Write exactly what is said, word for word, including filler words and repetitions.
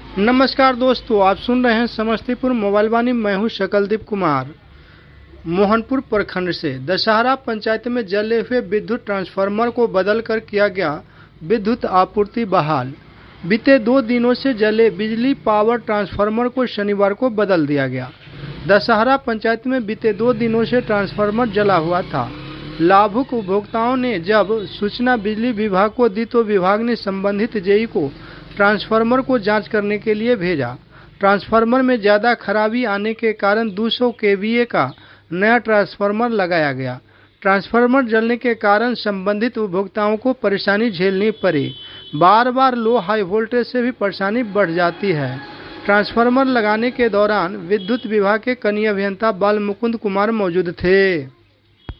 नमस्कार दोस्तों, आप सुन रहे हैं समस्तीपुर मोबाइल वाणी। मैं हूं शकलदीप कुमार। मोहनपुर प्रखंड से दशहरा पंचायत में जले हुए विद्युत ट्रांसफार्मर को बदलकर किया गया विद्युत आपूर्ति बहाल। बीते दो दिनों से जले बिजली पावर ट्रांसफार्मर को शनिवार को बदल दिया गया। दशहरा पंचायत में बीते दो दिनों से ट्रांसफार्मर जला हुआ था। लाभुक उपभोक्ताओं ने जब सूचना बिजली विभाग को दी तो विभाग ने संबंधित जेई को ट्रांसफार्मर को जांच करने के लिए भेजा। ट्रांसफार्मर में ज्यादा खराबी आने के कारण दो सौ केवीए का नया ट्रांसफार्मर लगाया गया। ट्रांसफार्मर जलने के कारण संबंधित उपभोक्ताओं को परेशानी झेलनी पड़ी। बार बार लो हाई वोल्टेज से भी परेशानी बढ़ जाती है। ट्रांसफार्मर लगाने के दौरान विद्युत विभाग के कनीय अभियंता बाल मुकुंद कुमार मौजूद थे।